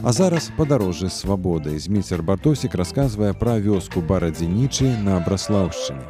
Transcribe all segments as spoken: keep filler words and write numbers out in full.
А зараз падарожжа свабоды. Зміцер Бартосік расказвае пра вёску Барадзінічы на Браслаўшчыне.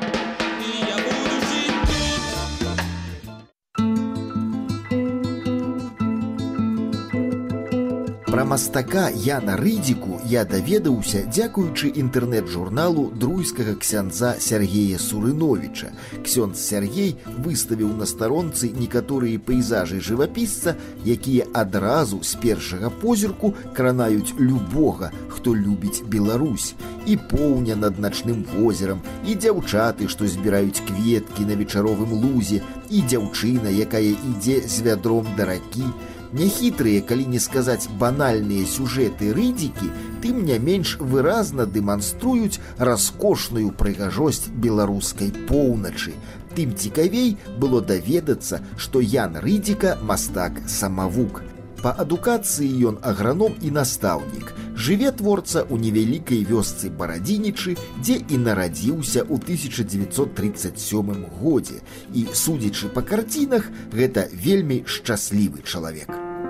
Пра мастака Яна Рыдзіку я даведаўся дзякуючы інтэрнэт-журналу друйскага ксяндза Сяргея Сурыновіча. Ксёндз Сяргей выставіў на старонцы некаторыя пейзажы жывапісца, якія адразу з першага позірку кранаюць любога, хто любіць Беларусь. І поўня над начным возерам, і дзяўчаты, што збіраюць кветкі на вечаровым лузе, і дзяўчына, якая ідзе з вядром да ракі. Няхітрыя, калі не сказаць банальныя сюжэты Рыдзікі, тым не менш выразна дэманструюць раскошную прыгажосць беларускай поўначы. Тым цікавей было даведацца, што Ян Рыдзіка мастак-самавук. Па адукацыі ён аграном і настаўнік. Жыве творца ў невялікай вёсцы Барадзінічы, дзе і нарадзіўся ў тысяча дзевяцьсот трыццаць сёмым годзе. І, судзячы па карцінах, гэта вельмі шчаслівы чалавек.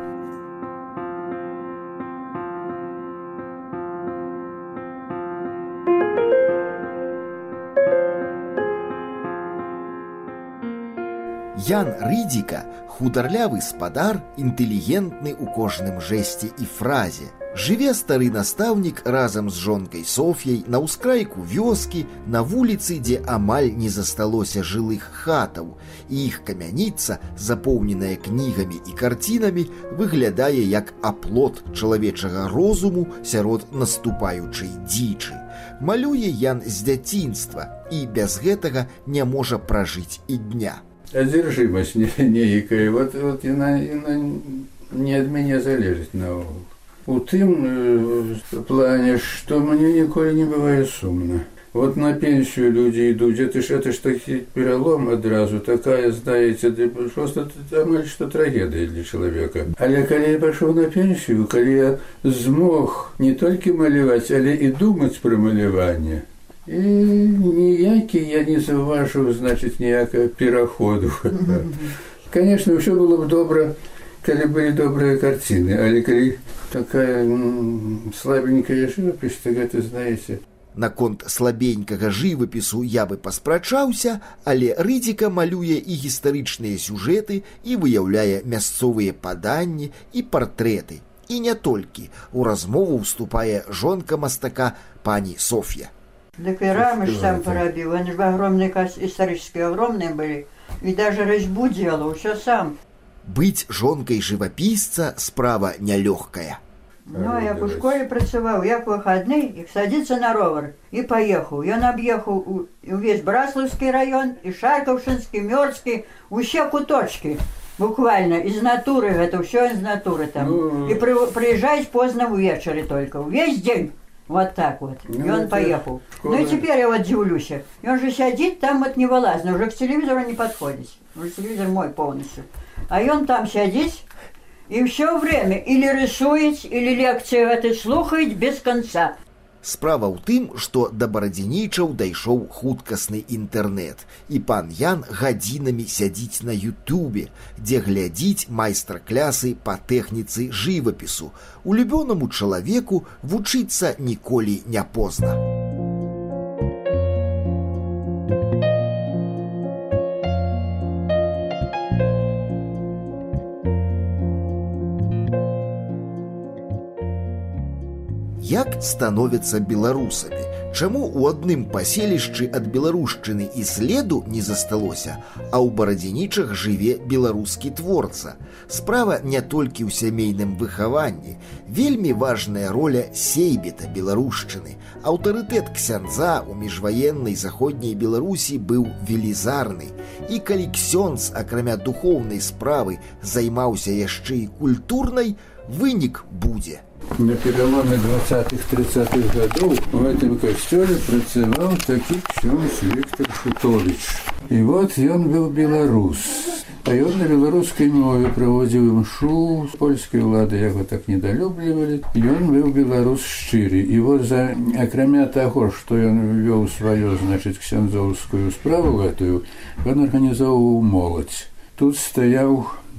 Ян Рыдзіка – хударлявы спадар, інтэлігентны ў кожным жэсце і фразе. Жыве стары настаўнік разам з жонкай Соф'яй на ўскрайку вёскі, на вуліцы, дзе амаль не засталося жылых хатаў, і іх камяніца, запоўненая кнігамі і карцінамі, выглядае як аплот чалавечага розуму сярод наступаючай дзічы. Малюе Ян з дзяцінства і без гэтага не можа пражыць і дня. Одержимость нейкая, вот, вот яна, яна не ад мяне залежыць наогул. У тым э, плане, што мне ніколі не бывае сумна. Вот на пенсію людзі ідуць, это ж, это ж такі пералом адразу, такая, знаеце, просто амаль што трагедыя для чалавека. Але калі я пашоў на пенсію, калі я змог не толькі маляваць, але і думаць пра маляванне, і ніякі я не заўважыў, значыць, ніякага пераходу. Конечно, ўсё было б добра, калі былі добрыя карціны, але калі такая м, слабенькая жывапіс, то гэта, знаеце. Наконт слабенькага жывапісу я бы паспрачаўся, але Рыдзіка малюе і гістарычныя сюжэты, і выяўляе мясцовыя паданні і партрэты. І не толькі. У размову ўступае жонка мастака пані Соф'я. Так и рамы ж сам порабил, они же огромные, исторические огромные были, и даже резьбу делал, все сам. Быть жонкой живописца справа нелегкая. Ну, я по школе працевал, я по выходные, и садится на ровер, и поехал. Я объехал весь Браславский район, и Шарковшинский, Мёрский, все куточки. Буквально из натуры, это все из натуры там. Ну, и при, приезжать поздно в вечере только, весь день. Вот так вот. Ну, и он поехал. Школа. Ну и теперь я вот дивлюсь. И он же сидит там вот невылазно, уже к телевизору не подходит. Уже телевизор мой полностью. А и он там сидит, и все время или рисует, или лекции этой слухает без конца. Справа ў тым, што да барадзінічаў дайшоў хуткасны інтэрнэт, і пан Ян гадзінамі сядзіць на ютубе, дзе глядзіць майстар-клясы па тэхніцы жывапісу. Улюбёнаму чалавеку вучыцца ніколі не позна. Як становяцца беларусамі? Чаму ў адным паселішчы ад беларушчыны і следу не засталося, а ў барадзінічах жыве беларускі творца? Справа не толькі ў сямейным выхаванні. Вельмі важная роля сейбіта беларушчыны. Аўтарытэт ксяндза ў міжваеннай заходняй Беларусі быў велізарны. І калі ксёндз, акрамя духоўнай справы, займаўся яшчэ і культурнай, вынік будзе. На переломе двадцатых-тридцатых годов в этом костеле працевал таки ксёндз Виктор Шутович. И вот он был белорус. А он на белорусской мове проводил мшу, с польской влады его так недолюбливали. И он был белорус щирый. И вот за, окромя того, что он вел свою, значит, ксяндзовскую справу эту, он организовывал молодь. Тут стоял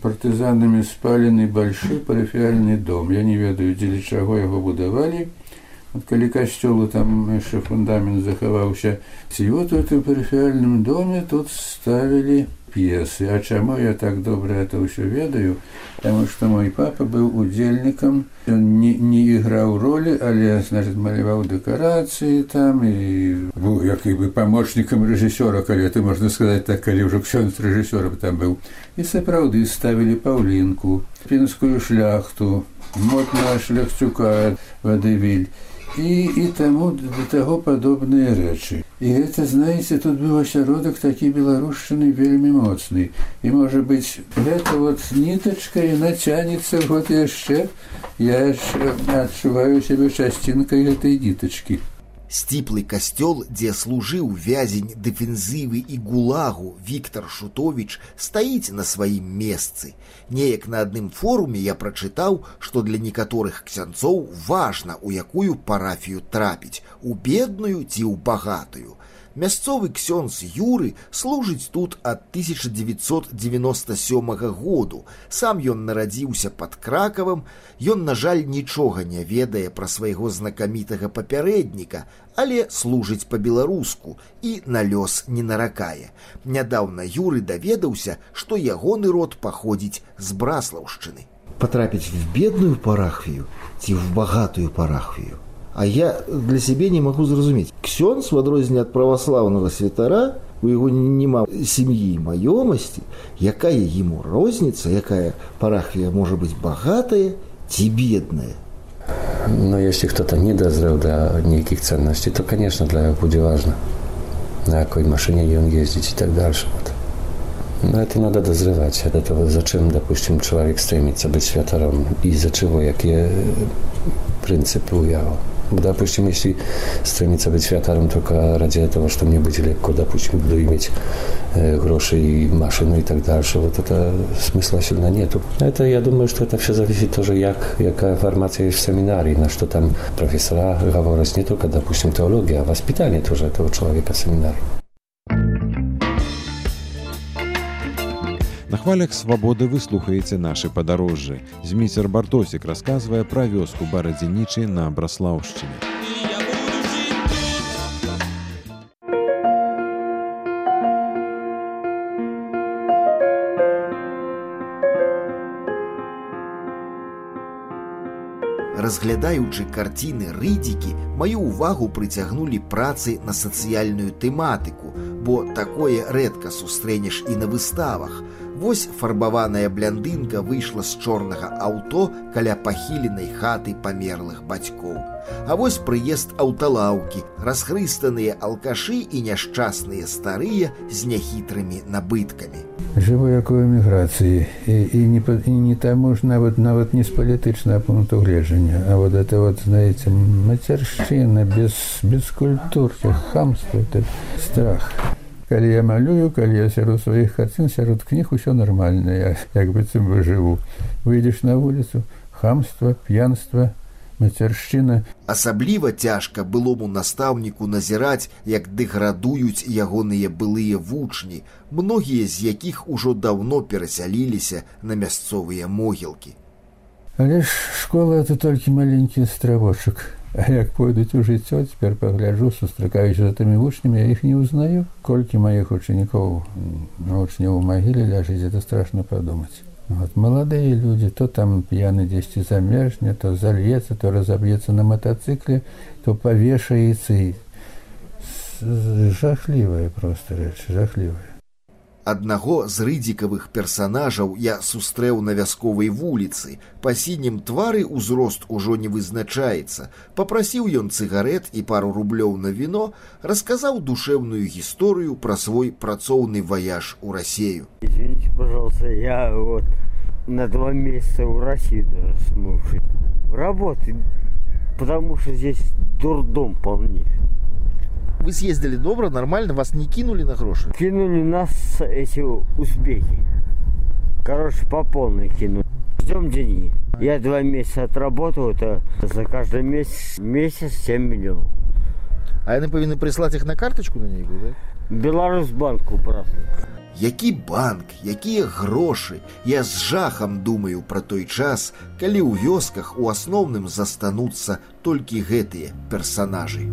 партызанамі спалены большой парафіяльны дом. Я не ведаю, дзеля чаго яго будавалі. Вот калі касцёлу там яшчэ фундамент захаваўся. І вот в этом парафіяльным доме тут ставілі п'есы. А чаму я так добра это ўсё ведаю? Таму што мой папа быў удзельнікам. Ён не, не іграў ролі, але, значит, маляваў дэкарацыі там і быў як бы памочнікам рэжысёра, калі это можна сказаць так, калі ўжо ксёндз рэжысёрам там быў. І сапраўды ставілі Паўлінку, пінскую шляхту, мотна шляхцюка вадывіль. І, і таму да таго падобныя рэчы. І гэта, знаеце, тут быў асяродак такі беларушчыны вельмі моцны. І, можа быць, гэта вот нітачка, яна цянецца год яшчэ. Я ж адчуваю сябе часцінкай гэтай нітачкі. Сціплы касцёл, дзе служыў вязень дэфензівы і гулагу Віктар Шутовіч, стаіць на сваім месцы. Неяк на адным форуме я прачытаў, што для некаторых ксяндзоў важна, у якую парафію трапіць, у бедную ці ў багатую. Мясцовы ксёндз Юры служыць тут ад тысяча дзевяцьсот дзевяноста сёмага году. Сам ён нарадзіўся пад Кракавам. Ён, на жаль, нічога не ведае пра свайго знакамітага папярэдніка, але служыць па-беларуску і на лёс не наракае. Нядаўна Юры даведаўся, што ягоны род паходзіць з Браслаўшчыны. Потрапіць в бедную парафію ці в багатую парафію? А я для сябе не магу зразумець. Ксёндз, в адрозненне ад праваслаўнага святара, у яго няма сям'і і маёмасці, якая яму розніца, якая парафія можа быць багатая ці бедная. Но если кто-то не дозрел до неких ценностей, то, конечно, для него будет важно, на какой машине он ездит и так дальше. Вот. Но это надо дозревать. От этого зачем, допустим, человек стремится быть святором, из-за чего, какие принципы у него. Допустим, если стремиться быть святором только ради этого, что мне будет легко, допустим, буду иметь э, гроши и машину и так дальше, вот это смысла сильно нету. Это, я думаю, что это все зависит тоже, як, какая формация есть в семинарии, на что там профессора говорят не только, допустим, теология, а воспитание тоже этого человека в семинарии. На хвалях свабоды вы слухаеце нашы падарожжы. Зміцер Бартосік расказвае пра вёску Барадзінічы на Браслаўшчыне. Разглядаючы карціны Рыдзікі, маю ўвагу прыцягнулі працы на сацыяльную тэматыку, бо такое рэдка сустрэнеш і на выставах. Вось фарбаваная бляндынка выйшла з чорнага аўто каля пахіленай хаты памерлых бацькоў. А вось прыезд аўталаўкі, расхрыстаныя алкашы і няшчасныя старыя з няхітрымі набыткамі. Жыву як у эміграцыі, і, і, не, і не таму ж нават, нават не з палітычнага пункту гледжання, а вот это вот, знаете, мацяршчына, без, без культуры, хамства, это страх. Калі я малюю, калі я сярод сваіх карцін, сярод кніг усё нармальна, я як быццам бы жыву. Выйдзеш на вуліцу, хамства, п'янства, мацяршчына. Асабліва цяжка былому настаўніку назіраць, як дэградуюць ягоныя былыя вучні, многія з якіх ужо даўно перасяліліся на мясцовыя могілкі. Але ж школа — это толькі маленькі астравочак. А як пойдуць у жыццё, цяпер пагляджу, сустракаюся за тымі вучнямі, я іх не узнаю. Колькі маіх учанікоў, вучняў у магіле ляжыць, это страшно падумаць. Вот, маладыя людзі, то там п'яны дзесьці замерзне, то зальецца, то разаб'ецца на матацыкле, то павешаецца. І... Жахлівая проста рэч, жахлівая. Аднаго з рыдзікавых персанажаў я сустрэў на вясковай вуліцы. Па сінім твары ўзрост ужо не вызначаецца. Папрасіў ён цыгарэт і пару рублёў на віно, расказаў душэўную гісторыю пра свой працоўны вояж у Россию. Извините, пожалуйста, я вот на два месяца в Россию даже смог работать, потому что здесь дурдом полнейший. Вы съездили добро, нормально, вас не кинули на гроши? Кинули нас эти узбеки. Короче, по полной кинули. Ждем деньги. Я два месяца отработал, это за каждый месяц, месяц семь миллионов. А они повинны прислать их на карточку на ней, да? Беларусьбанку працую. Які банк, якія грошы. Я з жахам думаю пра той час, калі ў вёсках у асноўным застануцца толькі гэтыя персанажы.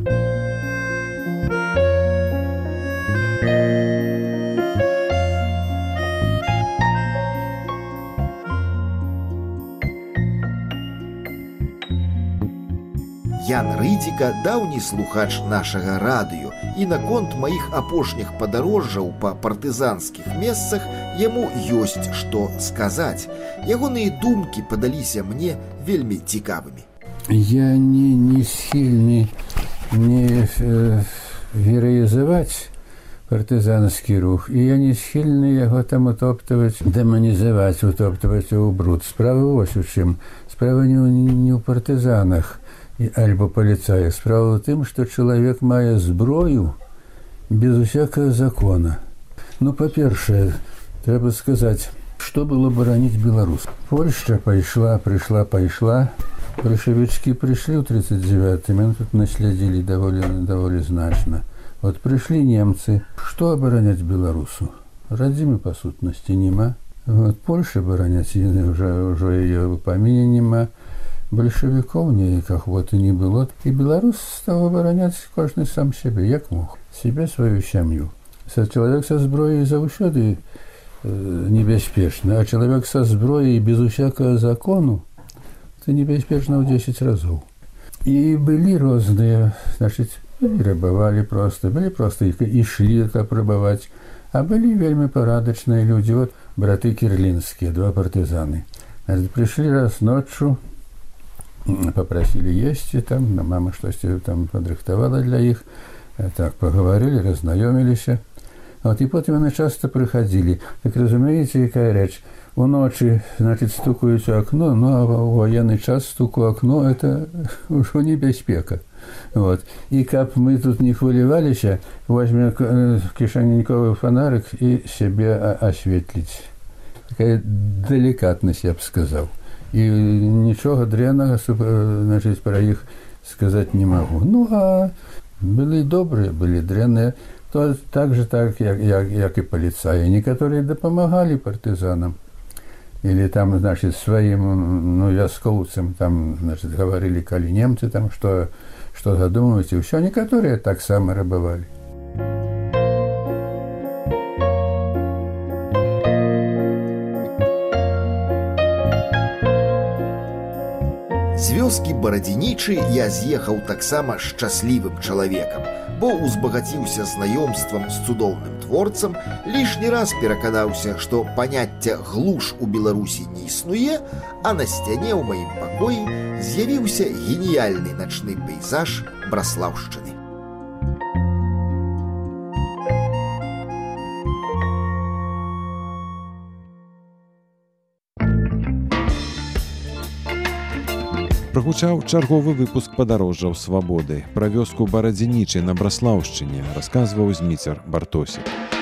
Ян Рыдзіка даўні слухач нашага радыё, і наконт маіх апошніх падарожжаў па партызанскіх месцах яму ёсць што сказаць. Ягоныя думкі падаліся мне вельмі цікавымі. Я не, не схільны не э, гераізаваць партызанскі рух, і я не схільны яго там утоптаваць, дэманізаваць, утоптаваць у бруд. Справа вось у чым. Справа не, не ў партызанах альбо паліцаях. Справа ў тым, што чалавек мае зброю без усякага закона. Ну, па-першае, трэба сказаць, што было бараніць Беларусь. Польшча пайшла, прыйшла, пайшла. Бальшавічкі прыйшлі ў тридцать девятым, яны тут наслядзілі даволі, даволі значна. Вот прыйшлі немцы. Што абараняць беларусу? Радзімы, па сутнасці, няма. Вот Польша бараняць, ўжо, ўжо яе ў паміне няма. Бальшавікоў ніякіх вот і не было. І беларус стаў абараняць кожны сам сябе, як мог. Сябе, сваю сям'ю. Чалавек са зброяй заўсёды э, небяспечны, а чалавек са зброяй без усякага закону це небяспечна ў дзесяць разоў. І былі розныя, значыць, рабавалі проста, былі проста ішлі, каб рабаваць, а былі вельмі парадачныя людзі. Вот браты кірлінскія, два партызаны. Значит, прыйшлі раз ноччу, попросили есці там, мама штосьці там падрыхтавала для іх, так паговорили, разнаёміліся. Вот, і потым яны часто прыходили. Так разумееце, якая рэч? У ночи, значит, стукаюць у окно, ну а у военный час стук у окно, это ўжо небяспека. Вот. І каб мы тут не хваляваліся, возьмем кішаненьковы фонарик і сябе осветліць. Такая деликатность, я б сказаў. І нічога дрэннага, значыць, пра іх сказаць не магу. Ну, а былі добрыя, былі дрэнныя, то так же, так, як, як, як і паліцаі. Некаторыя дапамагалі партызанам. Или там, значит, сваім, ну, вяскоўцам, там, значит, гаварылі, калі немцы там, што, што задумаюць, і ўсё, некаторыя таксама рабавалі. З вёскі Барадзінічы я з'ехаў таксама шчаслівым чалавекам, бо узбагаціўся знаёмствам з цудоўным творцам, лішні раз пераканаўся, што паняцця глуш у Беларусі не існуе, а на сцяне ў маім пакоі з'явіўся геніяльны начны пейзаж Браслаўшчыны. Прагучаў чарговы выпуск падарожжаў свабоды. Пра вёску Барадзінічы на Браслаўшчыне расказваў Зміцер Бартосік.